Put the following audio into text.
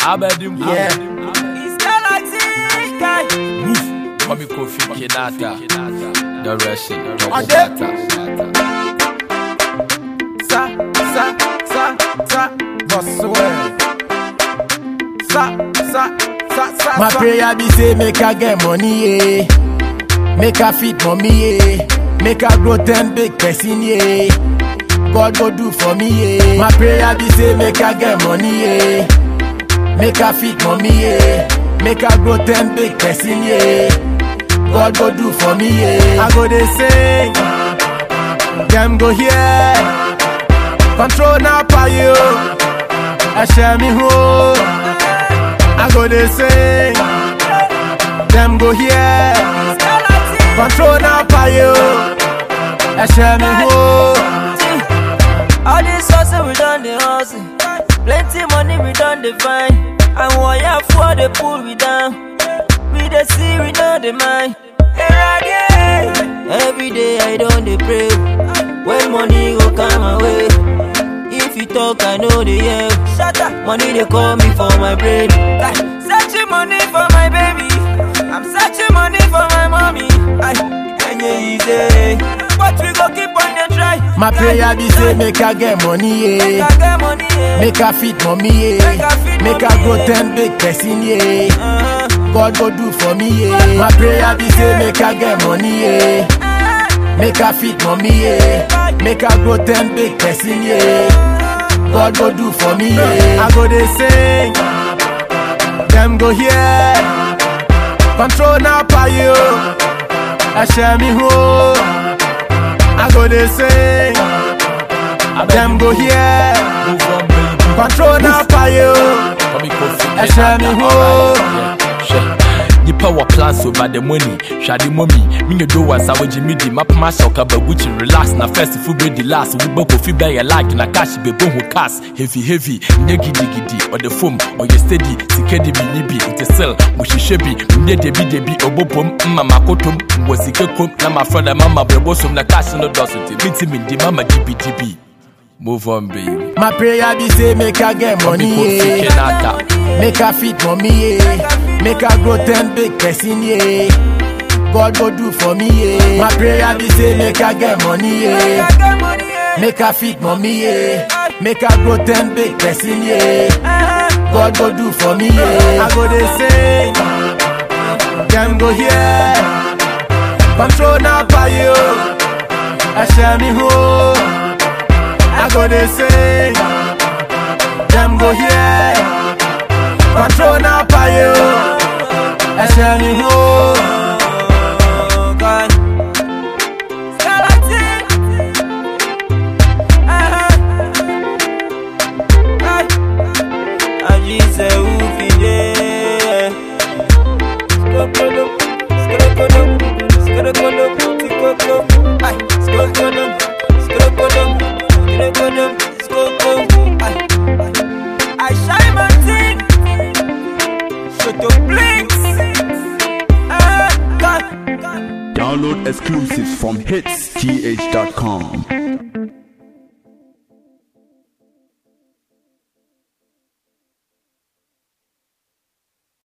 Abedim. Yeah. It's Galaxy guy. Mami Kofi Kinata. The Russian. My prayer be say make I get money, yeah. Make I feed mommy, yeah. Make I grow 10 big person, yeah. God go do for me, yeah. My prayer be say make I get money, yeah. Make I feed mommy, yeah. Make I grow 10 big person, yeah. God go do for me, yeah. I go they sing, them go here. Control now for you. I share me home. I go they sing, them go here. Control now for you. I share me home. All this hustle we done the hustle. Plenty money we done the find. And wire for the pull we down. We the see we know the mind. Every day I don't dey pray. When money go come my way. If you talk I know the yeah. Shut up. Money they call me for my brain. Searching money for my baby. I'm searching money for my mommy. Easy. But we go keep on the try. My prayer be say make I get money, yeah. Make I feed mommy, yeah. Make I grow 10 big person, yeah. God go do for me, yeah. My prayer be say make I get money, yeah. Make I feed mommy, yeah. Make I grow 10 big person, yeah. God go do for me, yeah. I go they sing, them go here. Control now for you. I share me home. I go they sing, them go here. Control now for you. I share me home. Nipa wa plans over the money. Shadi mommy, me no do was I Jimmy di map masha kaba Gucci relax na first food be the last. We both fi buy a like na cash be bon who cast heavy negi digidi or the foam or you steady sikedi bi nibi it sell we shebi me debi obopom mama kotom was ikekom na my friend mama brebosom na cash no dosity meeting me di mama dibi. Move on, baby. My prayer be say make I get money, yeah. Make I feed mommy, yeah. Make I grow 10 big person, yeah. God go do for me, yeah. My prayer be say make I get money, yeah. Make I feed mommy, yeah. Make I grow 10 big person, yeah. God go do for me, yeah. I go they sing, them go here. Control now for you. I share me home. I go they sing, them go here. Control now for you. I share me home. I shine my thing. Shut up, blinks. Download exclusives from hitsgh.com.